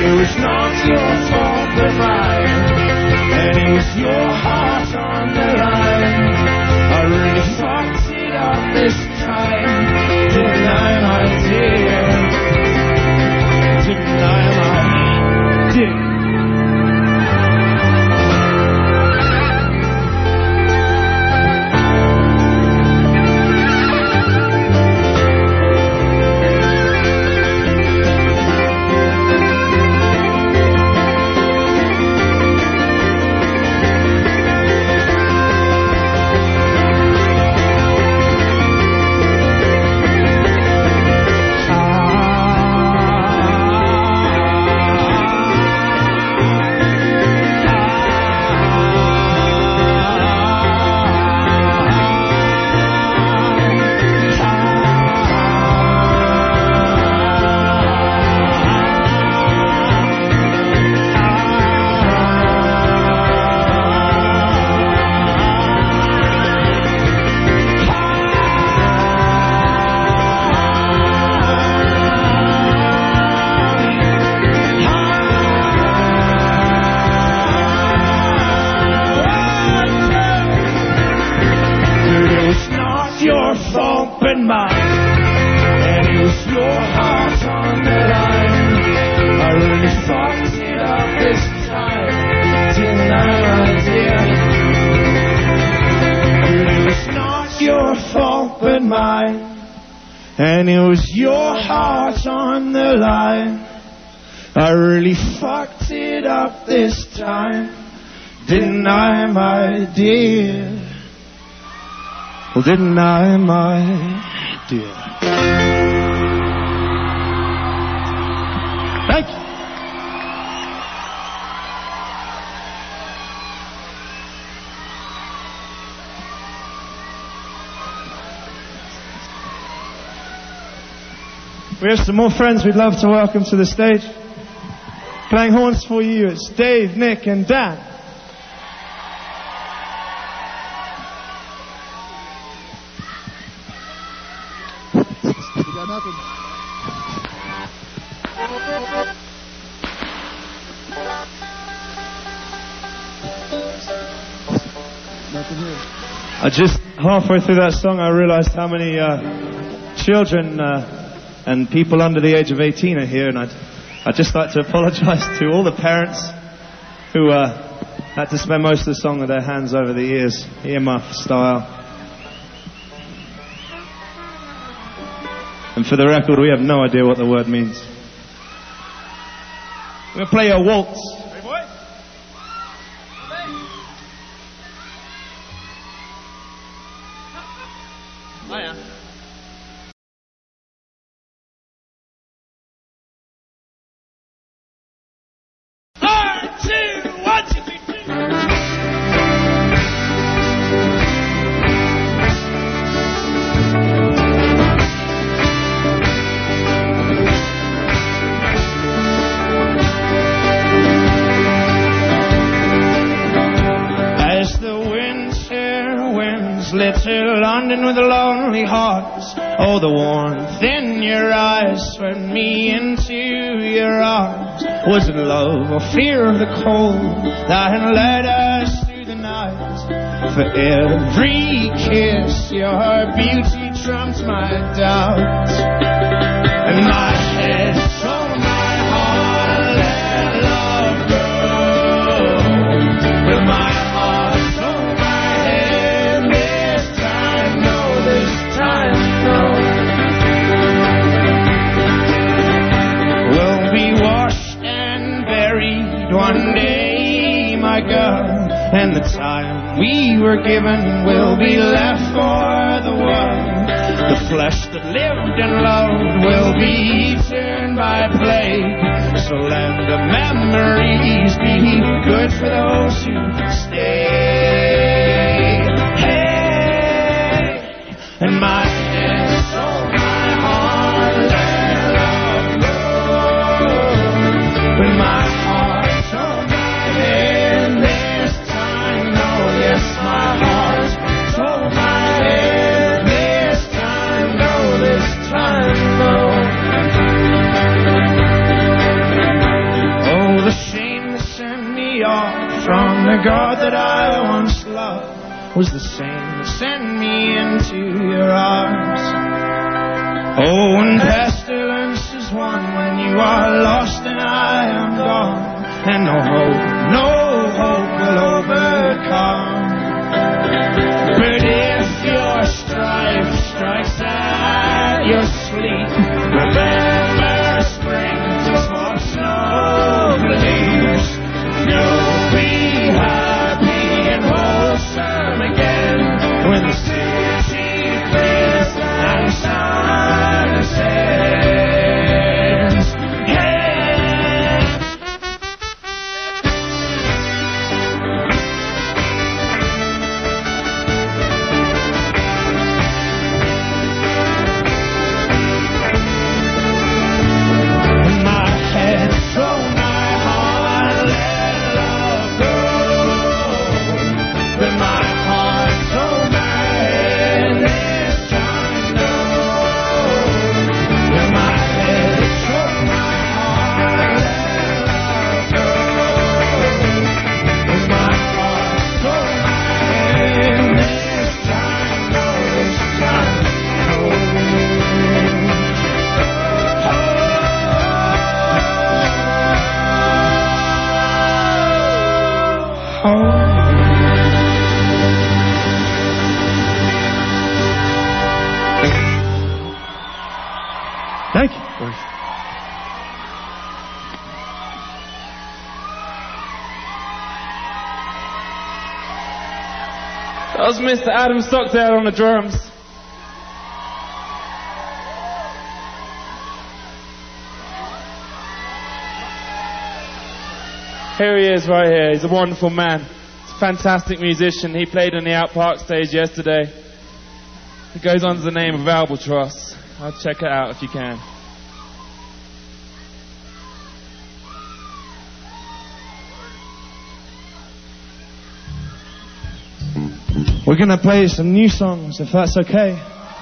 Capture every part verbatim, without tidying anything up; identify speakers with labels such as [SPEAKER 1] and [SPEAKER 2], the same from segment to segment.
[SPEAKER 1] it was not your fault but mine, and it was your heart on the line. I really fucked it up this time, didn't I, my dear? Didn't I, my dear? And it was your heart on the line. I really fucked it up this time, didn't I, my dear? Well, didn't I, my dear? Thank you. We have some more friends we'd love to welcome to the stage. Playing horns for you, it's Dave, Nick, and Dan.
[SPEAKER 2] We got nothing. Nothing here.
[SPEAKER 1] I just, halfway through that song, I realized how many uh, children uh, and people under the age of eighteen are here, and I'd, I'd just like to apologize to all the parents who uh, had to spend most of the song with their hands over the ears, earmuff style. And for the record, we have no idea what the word means. We're going to play a waltz. Hey, boy. Hiya. Little London with a lonely heart. Oh, the warmth in your eyes swept me into your arms. Was it love or fear of the cold that had led us through the night? For every kiss your beauty trumped my doubts, and my head told my heart let love go. But my one day, my girl, and the time we were given will be left for the world. The flesh that lived and loved will be eaten by plague. So let the memories be good for those who stay. Hey, and my head, soul, my heart, let love go. But my the God that I once loved was the same that sent me into your arms. Oh, when pestilence is won, when you are lost and I am gone, and no hope, no hope will overcome. But if your strife strikes at your sleep, remember spring to small snow leaves. You'll be happy and wholesome again when the city clears and the sun sets. Yeah. My head thrown my heart, let love go. With my heart thrown my head, this time no. With my head thrown my heart, let love go. With my heart thrown my head, this time no, this time no. Oh. Thank you.
[SPEAKER 3] That was Mister Adam Stockdale on the drums. Here he is right here. He's a wonderful man. He's a fantastic musician. He played on the Out Park stage yesterday. He goes under the name of Albatross. I'll check it out if you can.
[SPEAKER 1] We're going to play some new songs, if that's okay.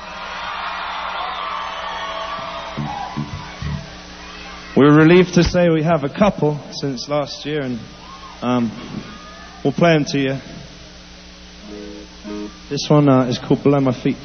[SPEAKER 1] We're relieved to say we have a couple since last year, and um, we'll play them to you. This one uh, is called Below My Feet.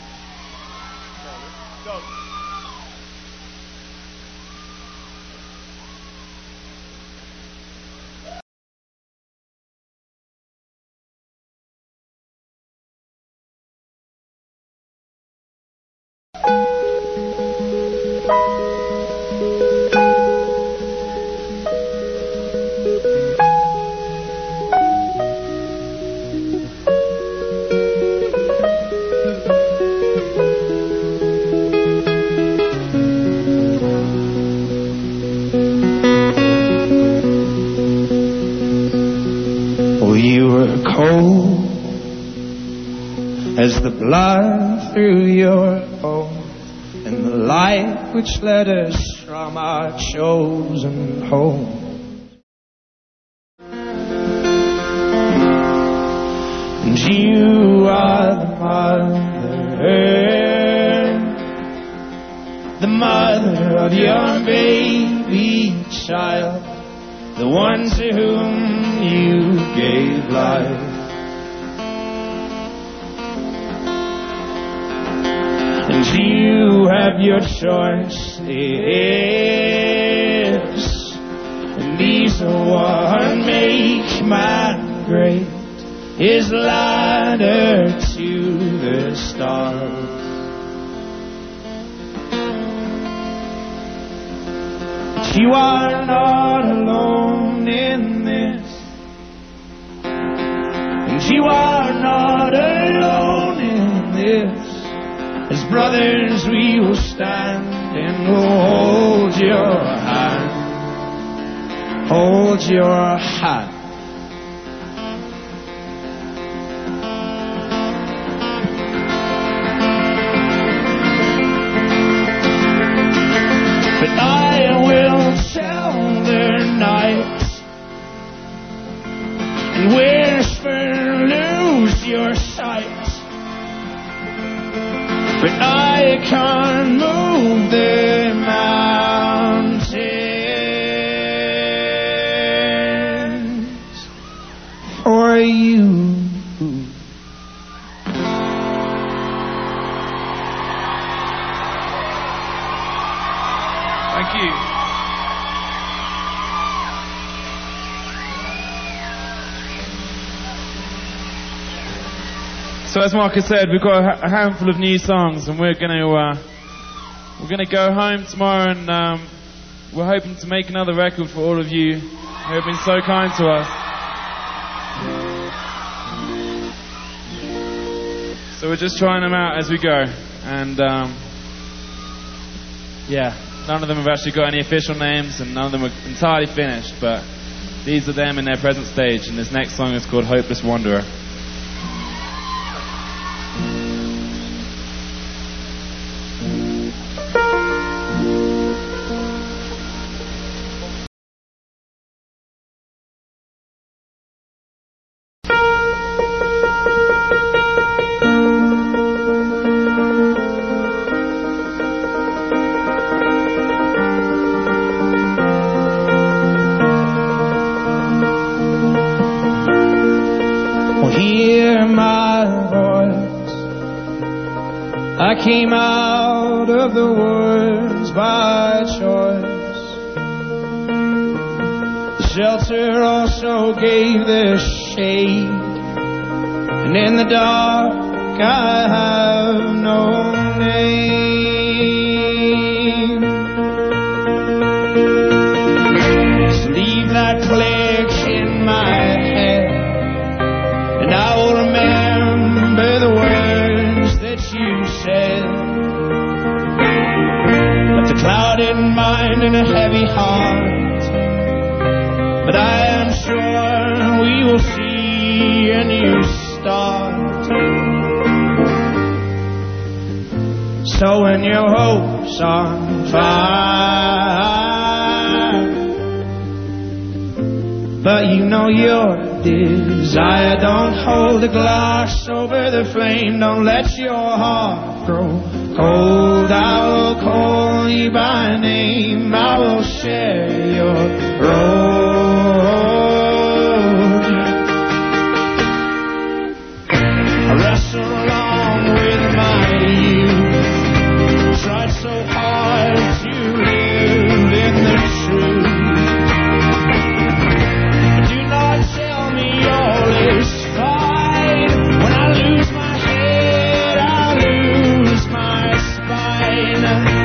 [SPEAKER 1] As the blood through your bones, and the light which led us from our chosen home. And you are the mother, the mother of your baby child, the one to whom you gave life. And you have your choices, and these are what make man great, his ladder to the stars. But you are not alone in this, and you are not alone in this. As brothers we will stand and we'll hold your hand, hold your hand. But I will tell their nights and whisper, lose your sight. But I can't move the mountains.
[SPEAKER 3] Thank you. So as Marcus said, we've got a, ha- a handful of new songs, and we're going to uh, we're going to go home tomorrow, and um, we're hoping to make another record for all of you who have been so kind to us. So we're just trying them out as we go, and um, yeah, none of them have actually got any official names, and none of them are entirely finished, but these are them in their present stage, and this next song is called Hopeless Wanderer.
[SPEAKER 1] I came out of the woods by choice. The shelter also gave the shade, and in the dark I have no name. Just leave that click in my head, and I will remember the words that you said. That's a clouded mind and a heavy heart, but I am sure we will see a new start. So when your hopes on fire, but you know your desire, don't hold the glass over the flame, don't let your heart grow cold. I will call you by name, I will share your road. I wrestle along with my youth, tried so hard to live in the truth. Do not tell me all is fine. When I lose my head, I lose my spine.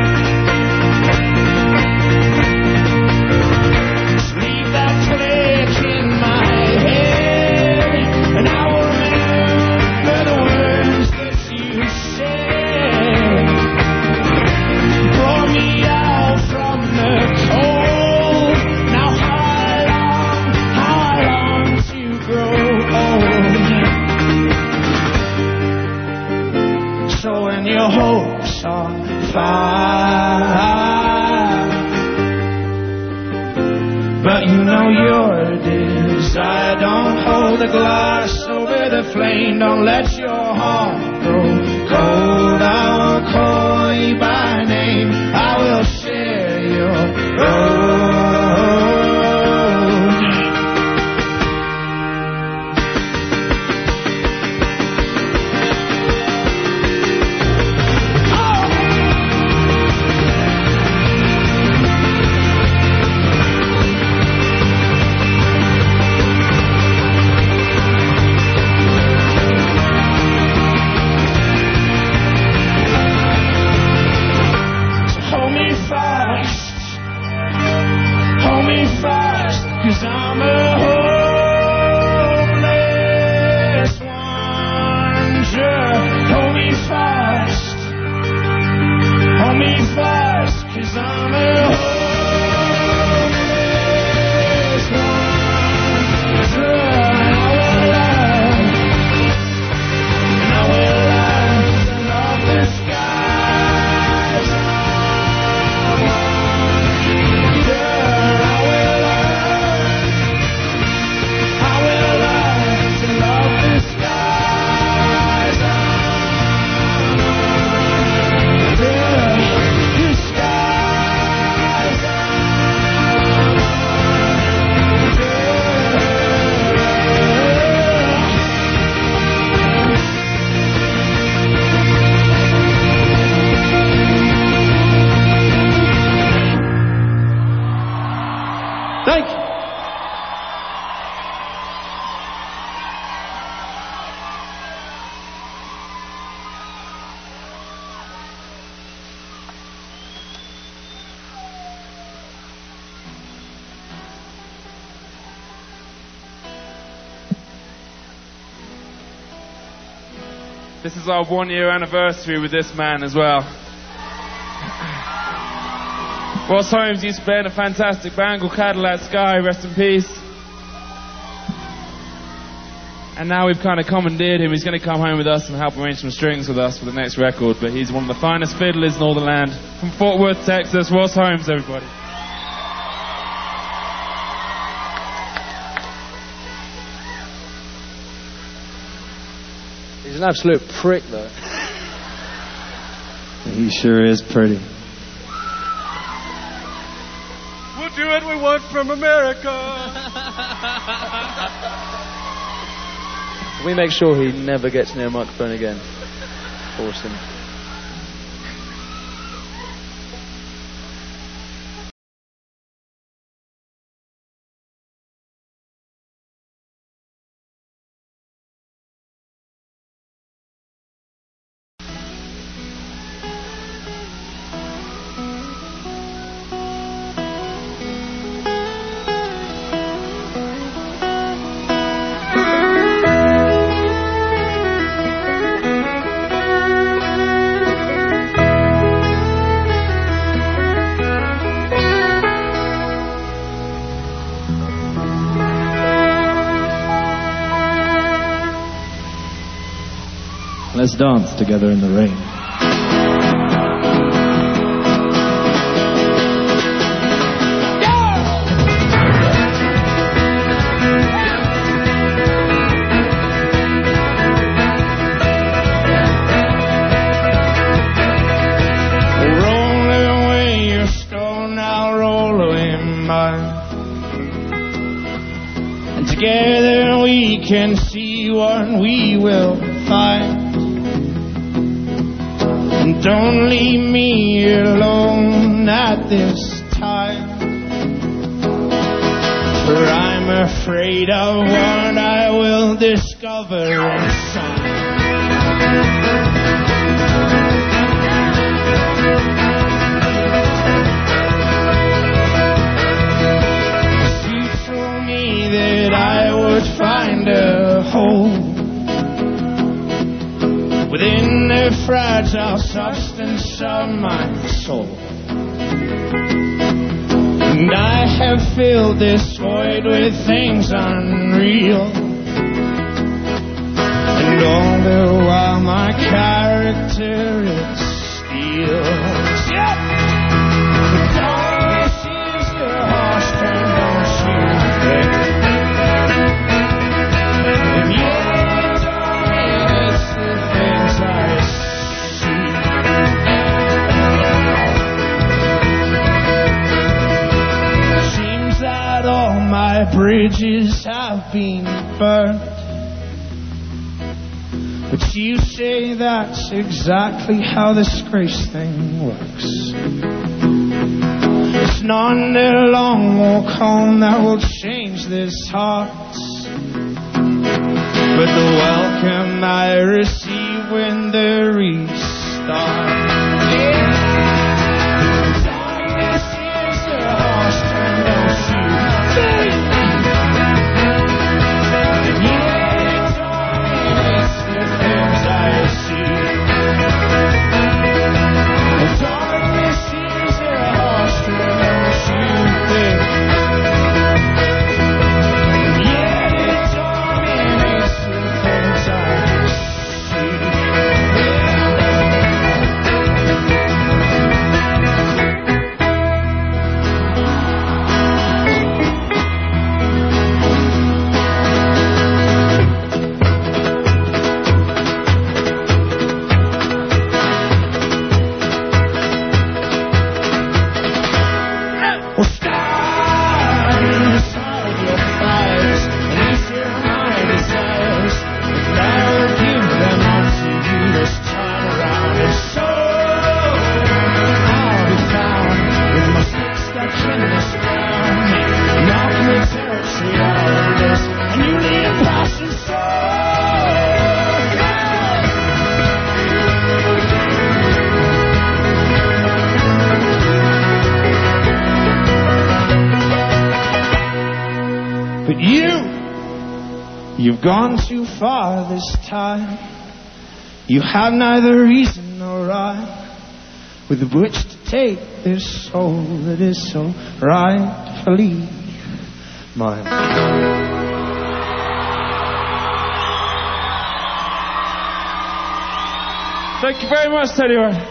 [SPEAKER 1] Just leave that click in my head, and I will remember the words that you said. Brought me out from the cold. Now how long, how long to grow old? So when your hopes are fire, but you know your desire, don't hold the glass over the flame, don't let your heart grow cold. I'll call you by name, I will share your road. Thank you.
[SPEAKER 3] This is our one year anniversary with this man as well. Ross Holmes used to play in a fantastic band called Cadillac Sky, rest in peace. And now we've kind of commandeered him. He's going to come home with us and help arrange some strings with us for the next record. But he's one of the finest fiddlers in all the land. From Fort Worth, Texas, Ross Holmes, everybody.
[SPEAKER 4] He's an absolute prick, though.
[SPEAKER 1] He sure is pretty.
[SPEAKER 4] We'll do what we want from America. We make sure he never gets near a microphone again. Force him.
[SPEAKER 1] Let's dance together in the rain. Roll away your stone, I'll roll away mine. And together we can see what we will find. And don't leave me alone at this time, for I'm afraid of what I will discover inside. You told me that I would find a home within the fragile substance of my soul. And I have filled this void with things unreal. And all the while my character it steals. Yep! The darkness is the harsh turn, don't you think? And yet, darling, it's the things I see. Seems that all my bridges have been burned, but you say that's exactly how this grace thing works. It's none the long walk home that will change this heart, but the welcome I receive when the restart. Yeah. Darkness is the harsh turn, don't you think? And yet, darling, it's the things I see. And darkness is the harsh turn, don't you think? And yet, darling, it's the things I see. Yeah. You've gone too far this time. You have neither reason nor rhyme with which to take this soul that is so rightfully mine.
[SPEAKER 3] Thank you very much, Teddy Ray.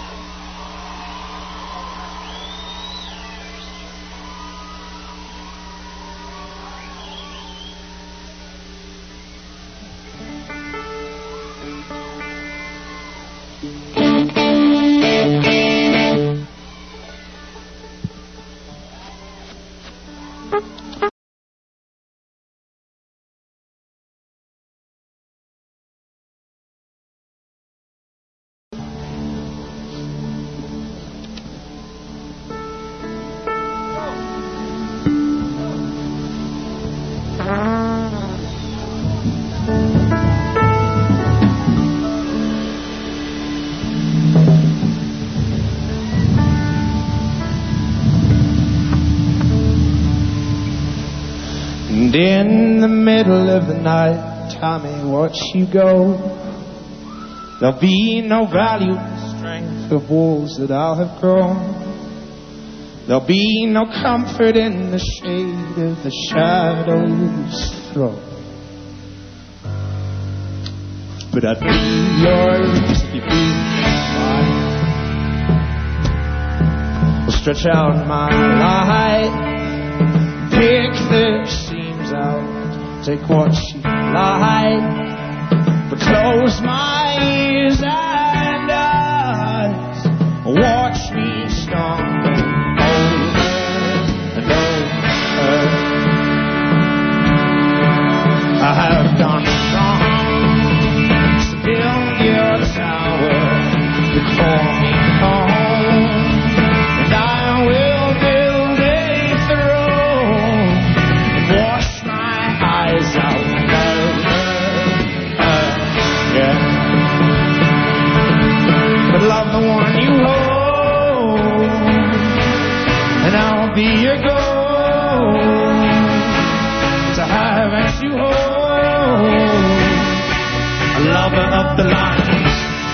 [SPEAKER 1] And in the middle of the night, Tommy, watch you go. There'll be no value in the strength of walls that I'll have grown. There'll be no comfort in the shade of the shadow's throne. But I'd be yours if you'd be mine. We'll stretch out my light, pick the seams out, take what you like, but close my ears and eyes, watch me stumble over and over. I have done wrong to build your tower to call me home, and I will build a throne and wash my eyes out over, uh, yeah. But love the one you hold, and I'll be your goal to have as you hold, a lover of the lines,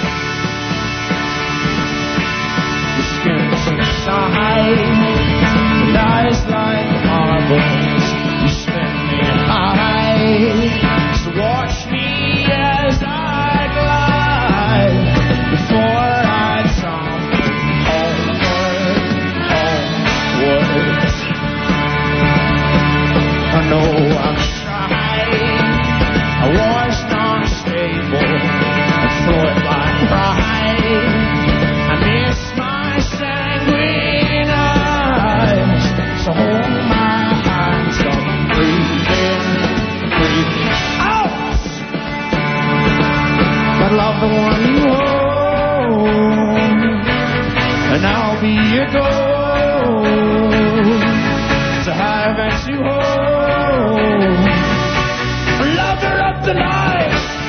[SPEAKER 1] the skins inside, and eyes like marbles, you spin me high, so watch me as I glide before I tumble homeward, homeward. I know I'm trying, I was not stable, I thought like pride, I miss my sanguine eyes, so hold my hands up, breathe in, breathe out, but love the one you hold, and I'll be your goal, to have as you hold, a lover of the night.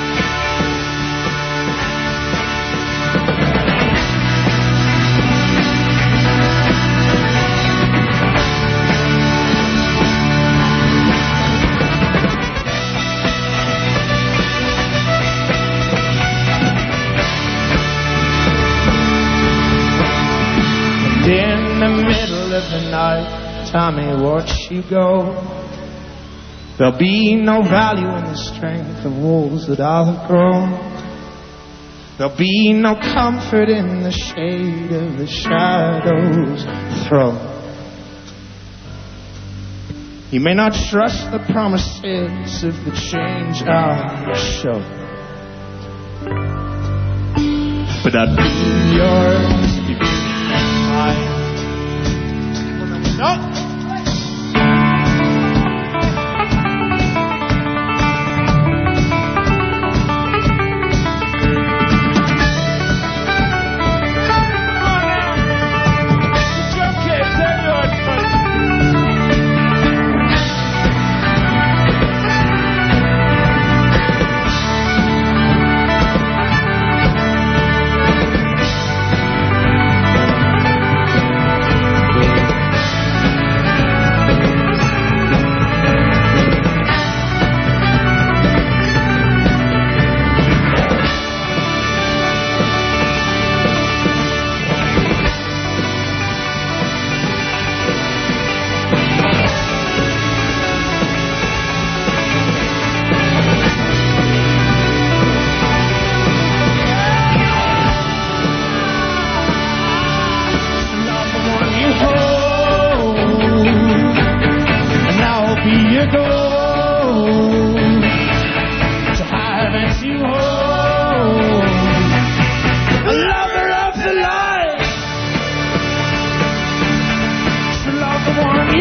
[SPEAKER 1] And in the middle of the night, Tommy, watch you go. There'll be no value in the strength of walls that I'll have grown. There'll be no comfort in the shade of the shadow's throne. You may not trust the promises of the change I'll show, but I'd be yours if you'd be mine. No!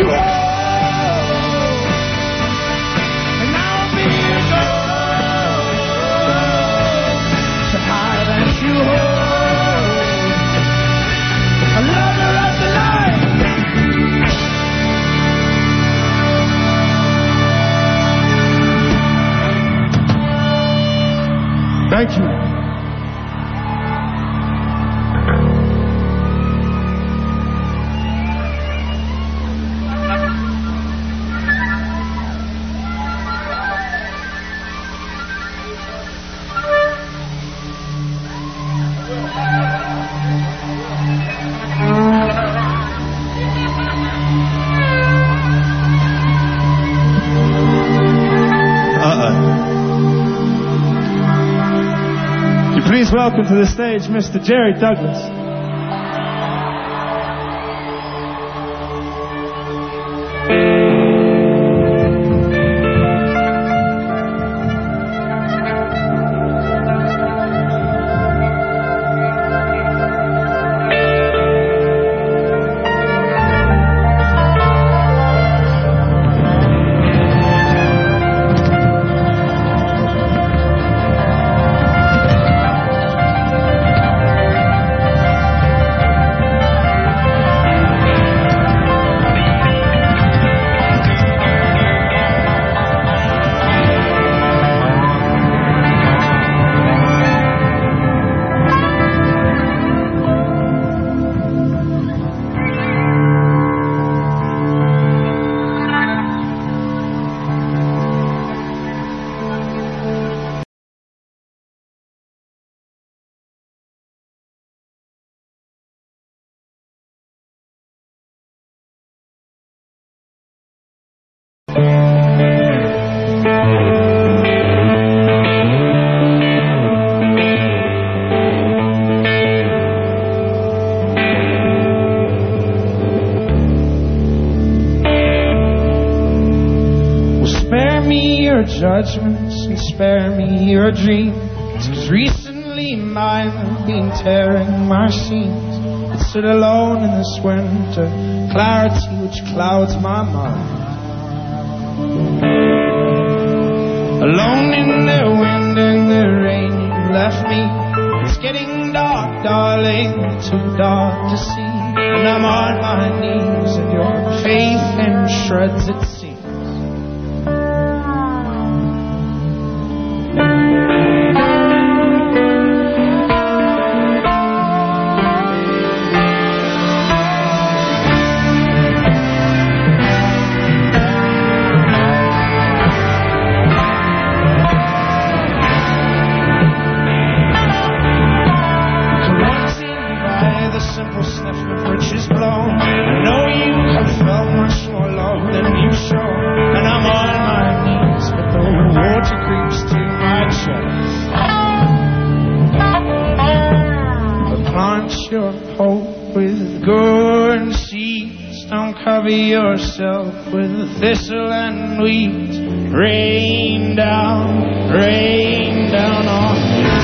[SPEAKER 1] you hold, and I'll be your gold. So high that you hold, a lover of the light. Thank you. Please welcome to the stage Mister Jerry Douglas. Judgments and spare me your dreams, 'cause recently mine have been tearing my seams. I sit alone in this winter clarity which clouds my mind, alone in the wind and the rain you left me. It's getting dark, darling, too dark to see, and I'm on my knees and your faith in shreds it seems. Cover yourself with thistle and weeds. Rain down, rain down on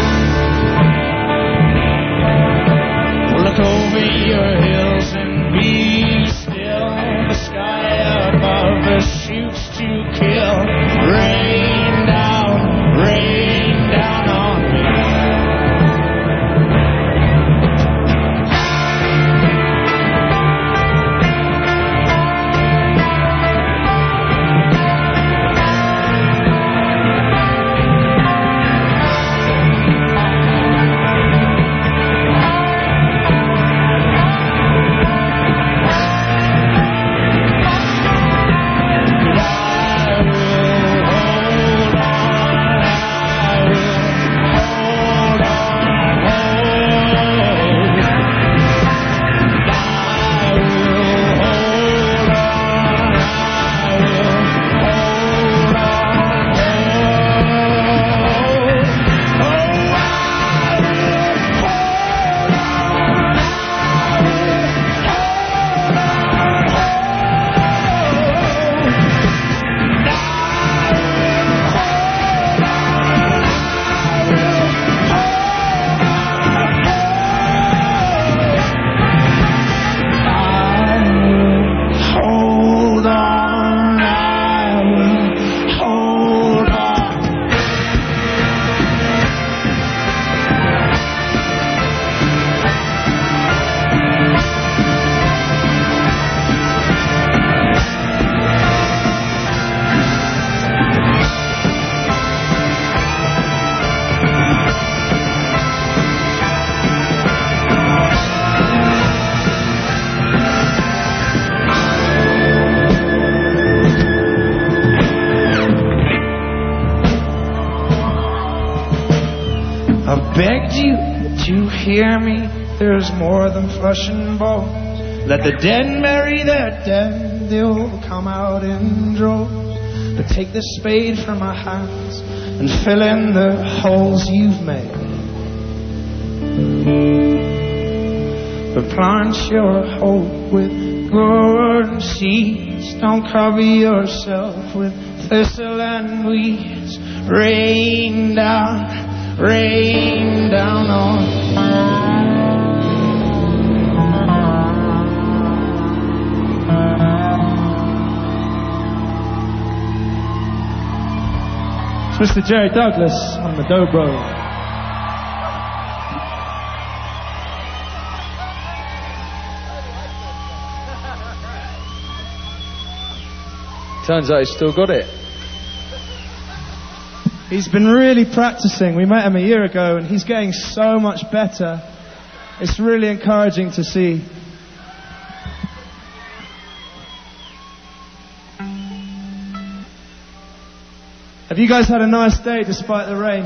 [SPEAKER 1] me. Look over your hills and be still. The sky above us shoots to kill. Rain down, rain down on me. I begged you to hear me. There's more than flesh and bones. Let the dead bury their dead. They'll come out in droves. But take the spade from my hands and fill in the holes you've made. But plant your hope with good seeds. Don't cover yourself with thistle and weeds. Rain down, rain down on
[SPEAKER 5] Mister Jerry Douglas on the dobro.
[SPEAKER 4] Turns out he's still got it.
[SPEAKER 5] He's been really practicing. We met him a year ago and he's getting so much better. It's really encouraging to see. Have you guys had a nice day despite the rain?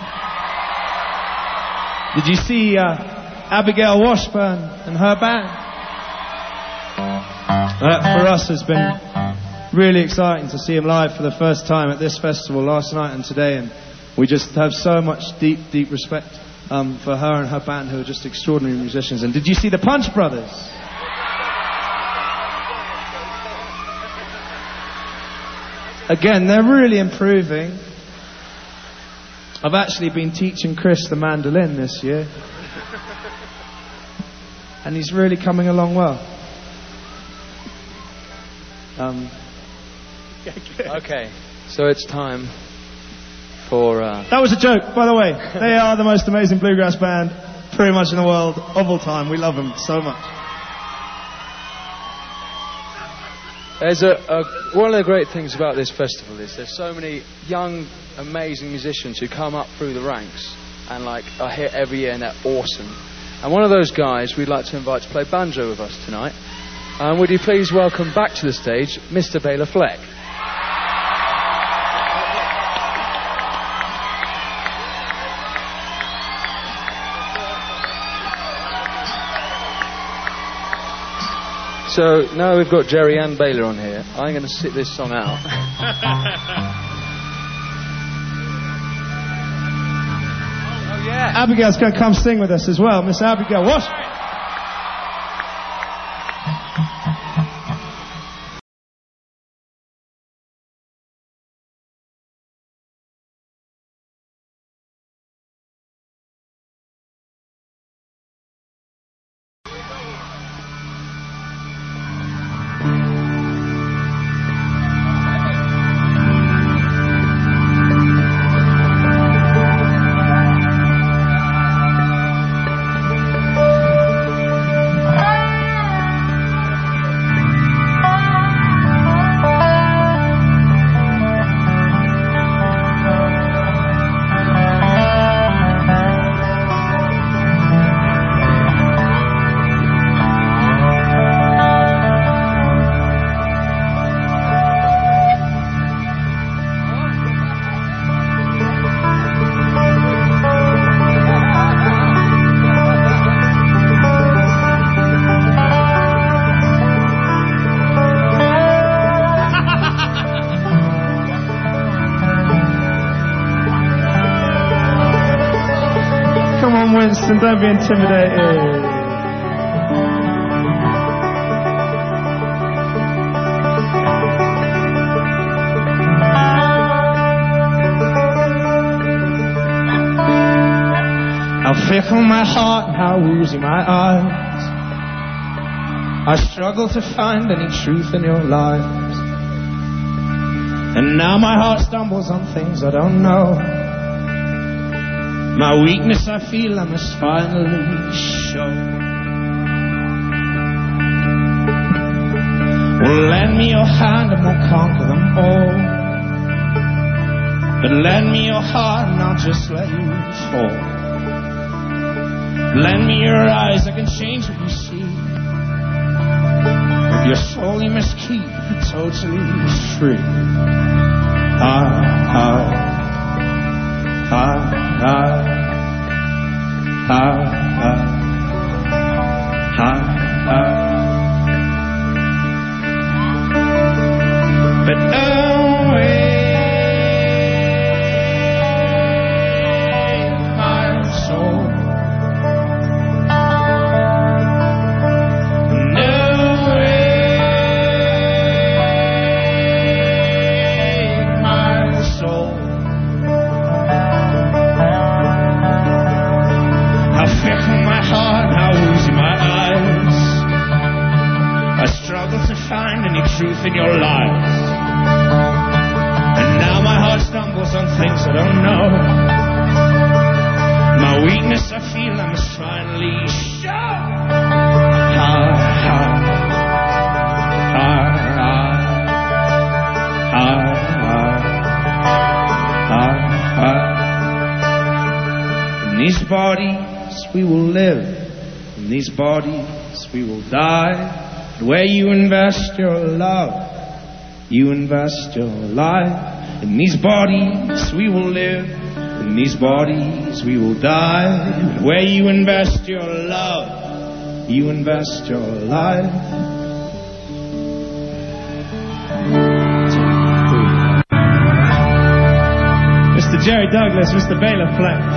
[SPEAKER 5] Did you see uh, Abigail Washburn and her band? That for us has been really exciting to see him live for the first time at this festival last night and today, and we just have so much deep, deep respect um, for her and her band, who are just extraordinary musicians. And did you see the Punch Brothers? Again, they're really improving. I've actually been teaching Chris the mandolin this year. And he's really coming along well. Um,
[SPEAKER 4] okay, so it's time for... Uh...
[SPEAKER 5] That was a joke, by the way. They are the most amazing bluegrass band pretty much in the world of all time. We love them so much.
[SPEAKER 4] There's a, a one of the great things about this festival is there's so many young, amazing musicians who come up through the ranks and like are here every year and they're awesome. And one of those guys we'd like to invite to play banjo with us tonight. Um, would you please welcome back to the stage Mister Bela Fleck. So now we've got Jerry and Bela on here. I'm going to sit this song out. Oh yeah.
[SPEAKER 5] Abigail's going to come sing with us as well. Miss Abigail Wash. Winston, don't be intimidated.
[SPEAKER 1] How fickle my heart and how woozy my eyes. I struggle to find any truth in your lies. And now my heart stumbles on things I don't know. My weakness I feel I must finally show. Well, lend me your hand and we'll conquer them all. But lend me your heart and I'll just let you fall. Lend me your eyes, I can change what you see. With your soul you must keep totally free. Ah, ah, ah, ah. high, high, high, high. But awake my soul, and awake my soul. How fickle my heart, how woozy my eyes. I struggle to find any truth in your lies. And now my heart stumbles on things I don't know. My weakness I feel I must finally show. High, high, high, high, high, high, high. In these bodies we will live, in these bodies we will die. But where you invest your love, you invest your life. In these bodies we will live, in these bodies we will die. But where you invest your love, you invest your life. Mister Jerry Douglas, Mister Bela Fleck.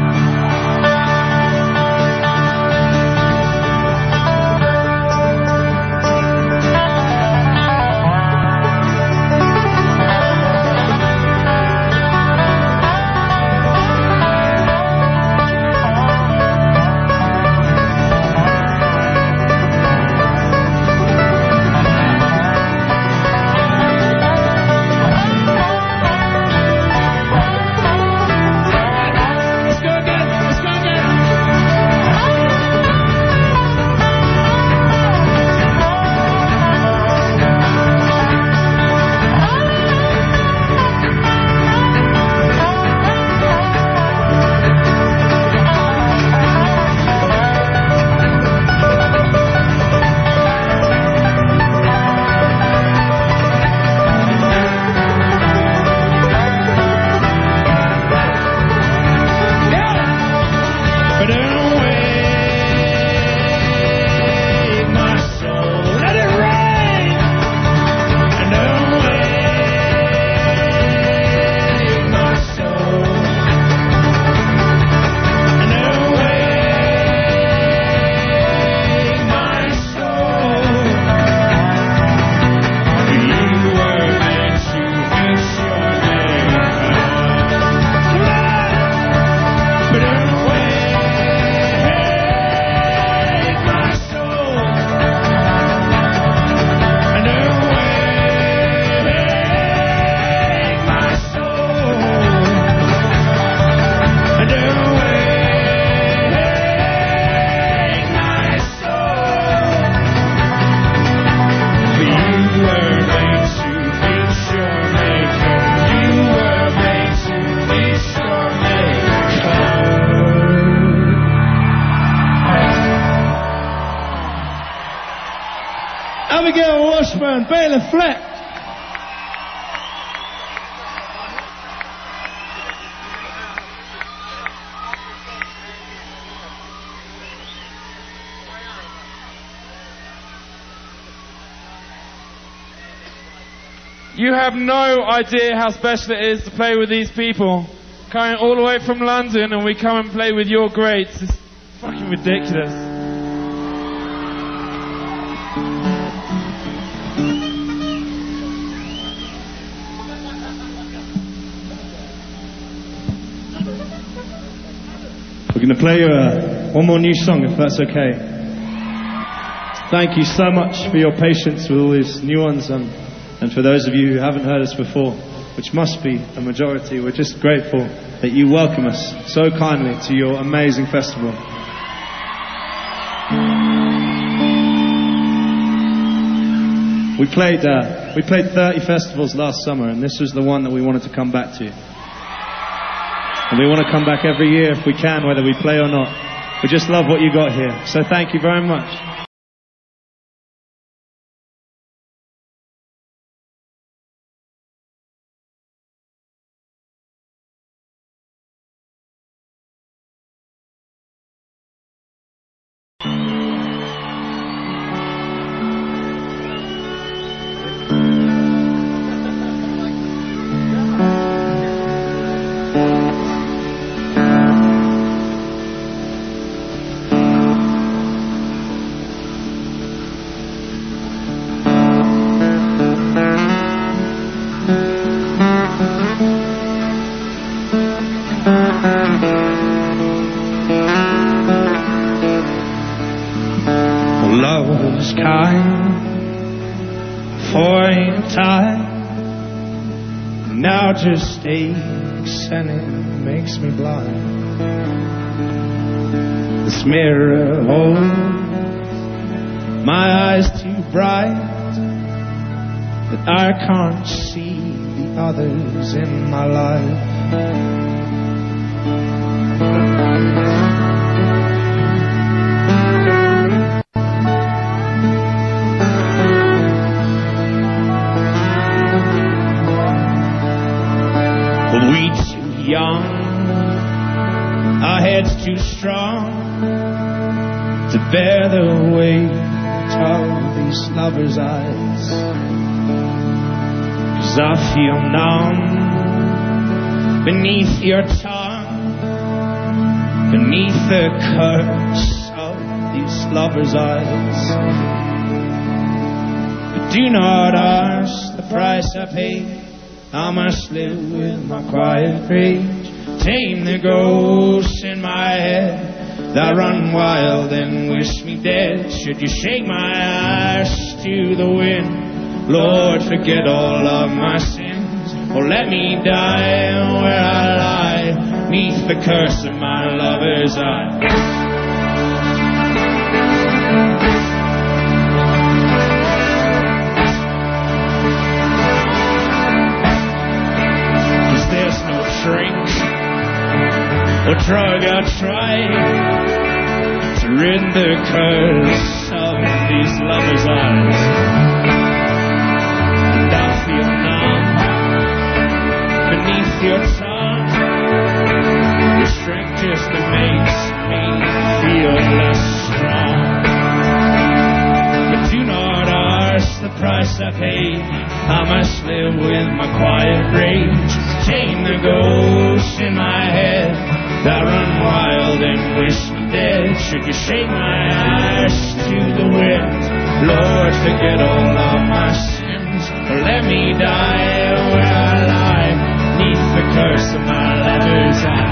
[SPEAKER 1] Abigail Washburn, Bela Fleck.
[SPEAKER 3] You have no idea how special it is to play with these people. Coming all the way from London and we come and play with your greats. It's fucking ridiculous.
[SPEAKER 1] We're going to play you uh, one more new song, if that's okay. Thank you so much for your patience with all these new ones, um, and for those of you who haven't heard us before, which must be a majority, we're just grateful that you welcome us so kindly to your amazing festival. We played uh, we played thirty festivals last summer, and this was the one that we wanted to come back to. And we want to come back every year if we can, whether we play or not. We just love what you got here. So thank you very much. ain't tired. Now just aches and it makes me blind. This mirror holds my eyes too bright, that I can't see the others in my life. We too young, our heads too strong to bear the weight of these lovers' eyes. 'Cause I feel numb beneath your tongue, beneath the curse of these lovers' eyes. But do not ask the price I paid. I must live with my quiet rage, tame the ghosts in my head that run wild and wish me dead. Should you shake my ash to the wind, Lord, forget all of my sins, or let me die where I lie, neath the curse of my lover's eye. Drink or drug I tried to rid the curse of these lovers' eyes. And I feel numb beneath your tongue, your strength just makes me feel less strong. But do not ask the price I paid. I must live with my quiet rage, tame the ghosts in my head that run wild and wish me dead. Should you shake my ash to the wind, Lord, forget all of my sins, or let me die where I lie, neath the curse of my lover's eye.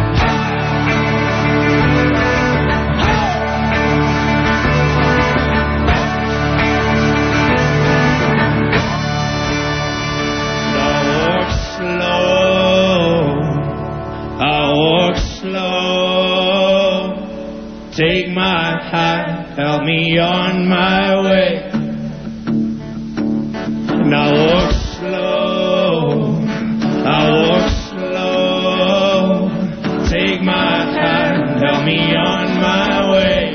[SPEAKER 1] Take my hand, help me on my way. And I walk slow, I walk slow. Take my hand, help me on my way.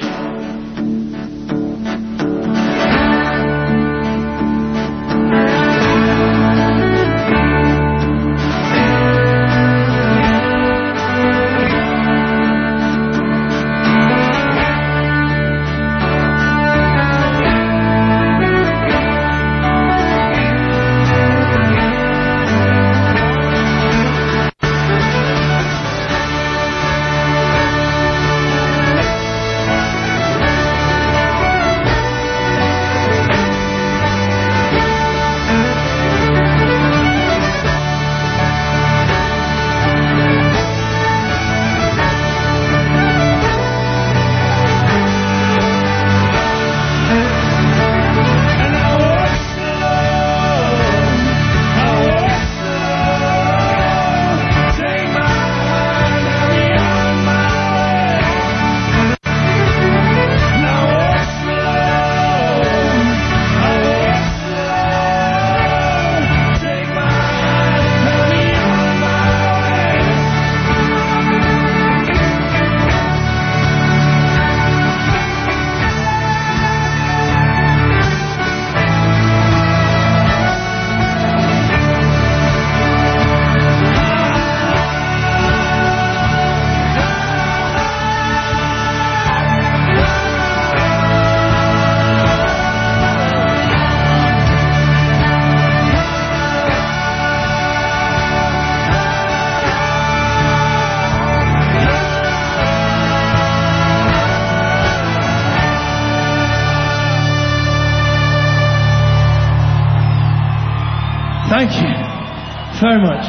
[SPEAKER 5] Thank you very much.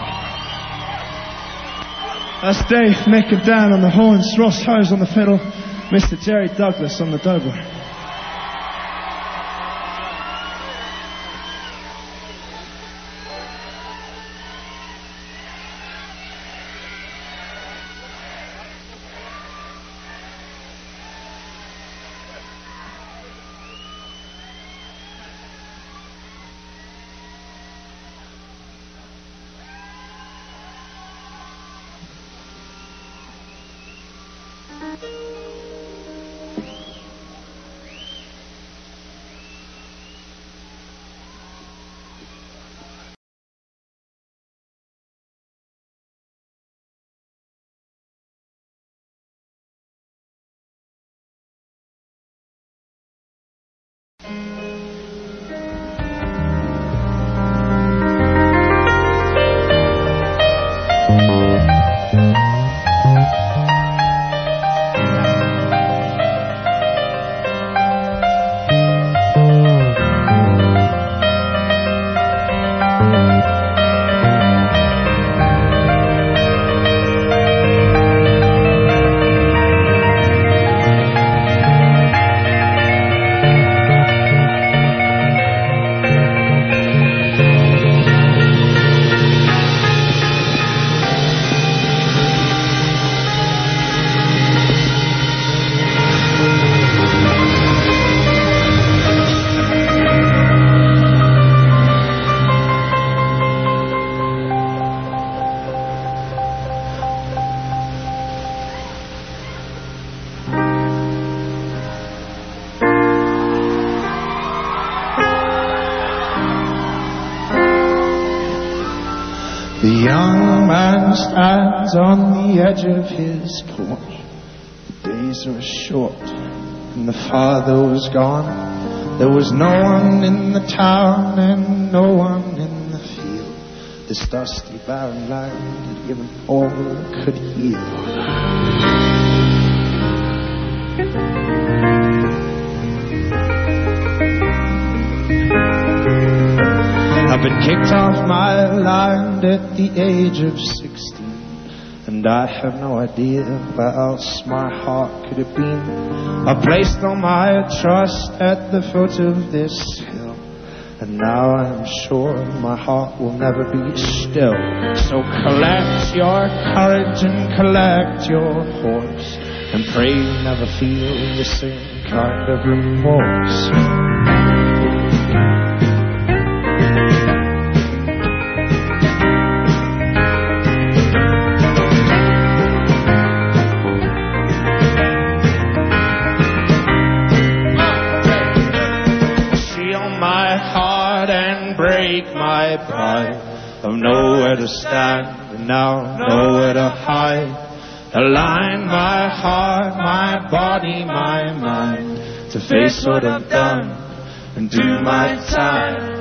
[SPEAKER 5] That's Dave, Mick and Dan on the horns, Ross Hose on the fiddle, Mister Jerry Douglas on the dobro.
[SPEAKER 1] The young man stands on the edge of his porch. The days were short and the father was gone. There was no one in the town and no one in the field. This dusty barren land had given all it could heal. I've been kicked off my land at the age of sixteen, and I have no idea where else my heart could have been. I placed all my trust at the foot of this hill, and now I'm sure my heart will never be still. So collect your courage and collect your horse, and pray you never feel the same kind of remorse. My pride of nowhere to stand and now nowhere to hide. Align my heart, my body, my mind to face what I've done and do my time.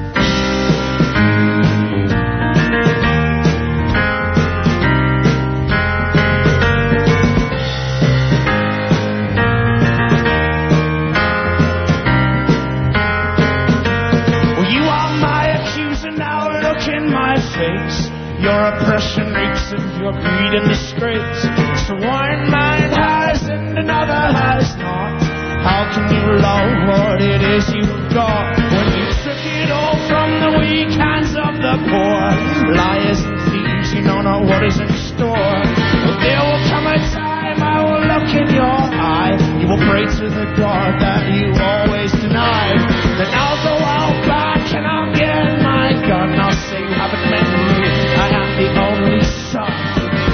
[SPEAKER 1] Your oppression reeks of your greed and disgrace. So one mind has and another has not. How can you love what it is you've got when you took it all from the weak hands of the poor? Liars and thieves, you know not what is in store. But there will come a time I will look in your eye. You will pray to the God that you always denied. Then I'll go out back and I'll get my gun. I'll say you haven't met me, I am the only son.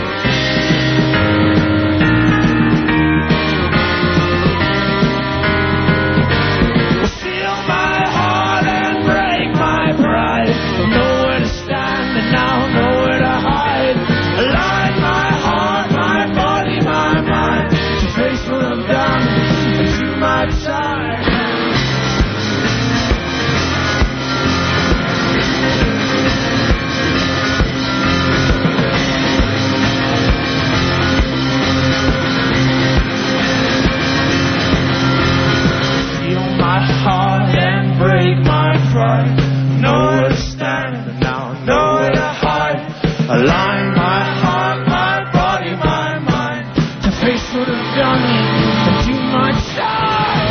[SPEAKER 1] Steal my heart and break my pride. Nowhere to stand and now nowhere to hide. Align my heart, my body, my mind to face what I've done and do my time. Heart and break my pride. Nowhere to stand and now nowhere to hide. Align my heart, my body, my mind to face what I've done and do my time.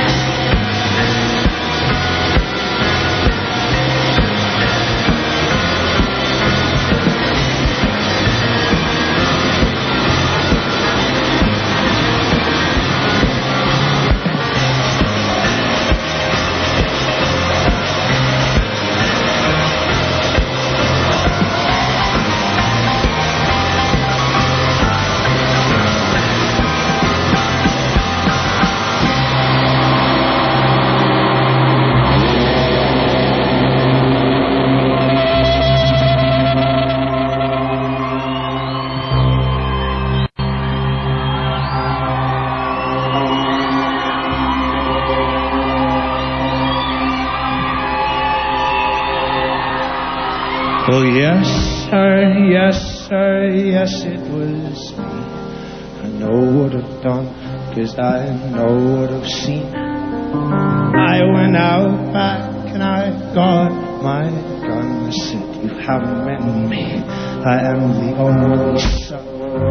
[SPEAKER 1] Oh yes, sir, yes, sir, yes, it was me. I know what I've done, cause I know what I've seen. I went out back and I got my gun. I said, you haven't met me. I am the only son.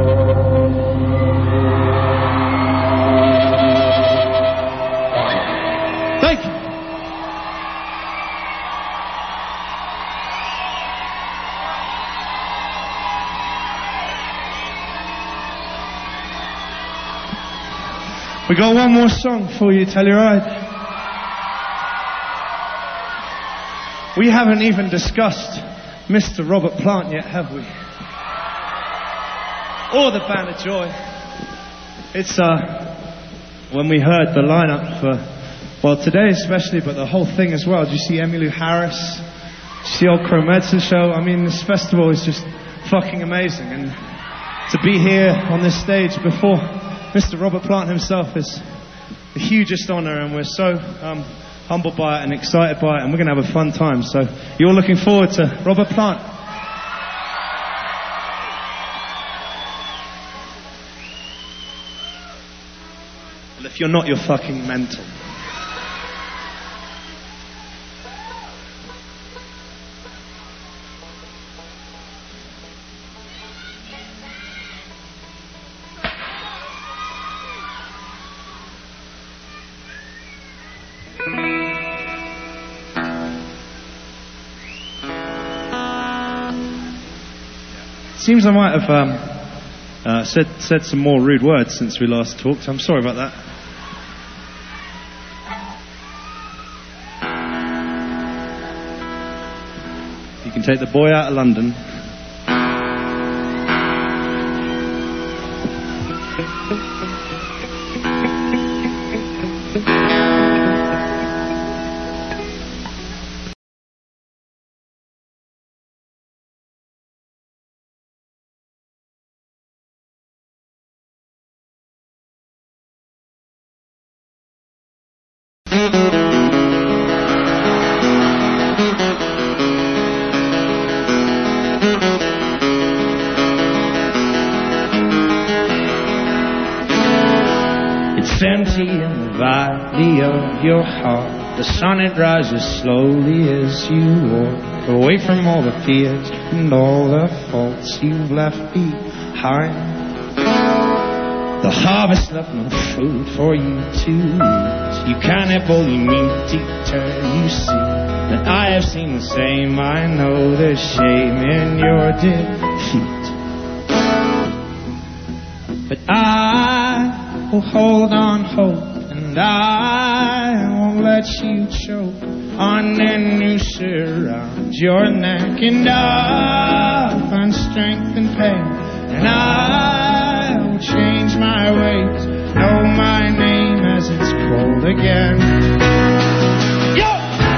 [SPEAKER 1] Thank you. We got one more song for you, Telluride. We haven't even discussed Mister Robert Plant yet, have we? Or the Band of Joy. It's, uh, when we heard the lineup for, well, today especially, but the whole thing as well. Did you see Emmylou Harris? Did you see old Crow Medicine show? I mean, this festival is just fucking amazing. And to be here on this stage before Mister Robert Plant himself is the hugest honour, and we're so um, humbled by it and excited by it, and we're going to have a fun time. So you're looking forward to Robert Plant. Well, if you're not, you're fucking mental. Seems I might have um, uh, said said some more rude words since we last talked. I'm sorry about that. You can take the boy out of London. Empty in the valley of your heart. The sun, it rises slowly as you walk away from all the fears and all the faults you've left behind. The harvest left no food for you to eat. You can't have only me deter. You see that I have seen the same. I know there's shame in your defeat, but I will hold on hope, and I won't let you choke on the noose around your neck. And I'll find strength and pain, and I will change my ways, know my name as it's called again. Yo!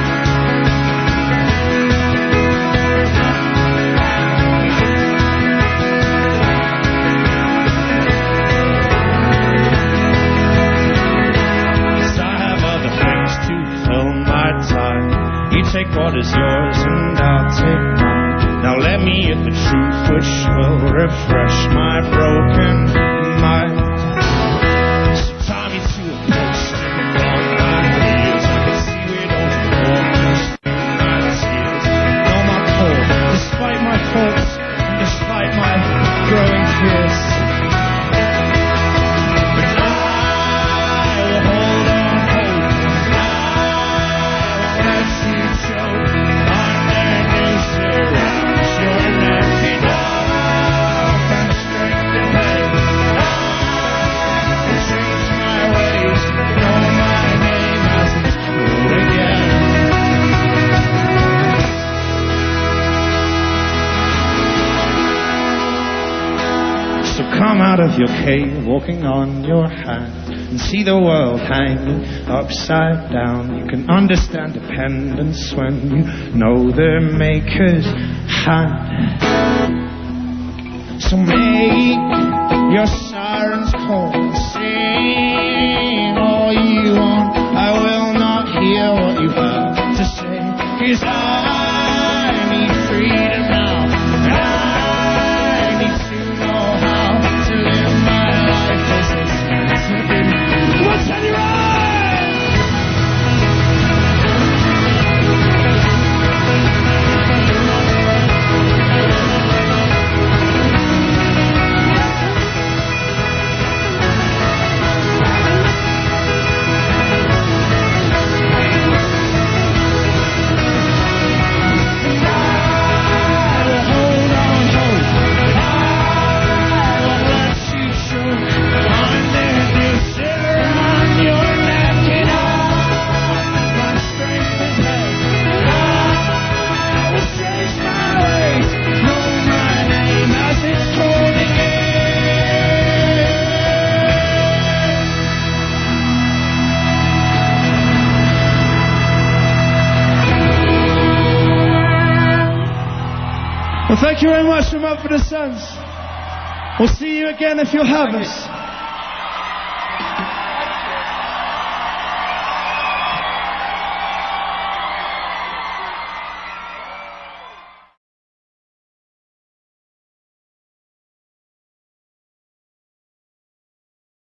[SPEAKER 1] Take what is yours and I'll take mine. Now let me hit the truth which will refresh my broken mind. So tie me to a post and on my heels. I can see we don't walk through my tears. Know my cold, despite my faults, and despite my growing fears. But I will hold on hope. I will let you come out of your cave, walking on your hand, and see the world hanging upside down. You can understand dependence when you know their maker's hand. So make your sirens call, sing all you want. I will not hear what you have to say, 'cause I need freedom now. I need to know how to live my life as it's meant to be. What's on your eyes?
[SPEAKER 5] Well, thank you very much from Up for the Sons. We'll see you again if you'll have
[SPEAKER 4] Thank
[SPEAKER 5] us.
[SPEAKER 4] you.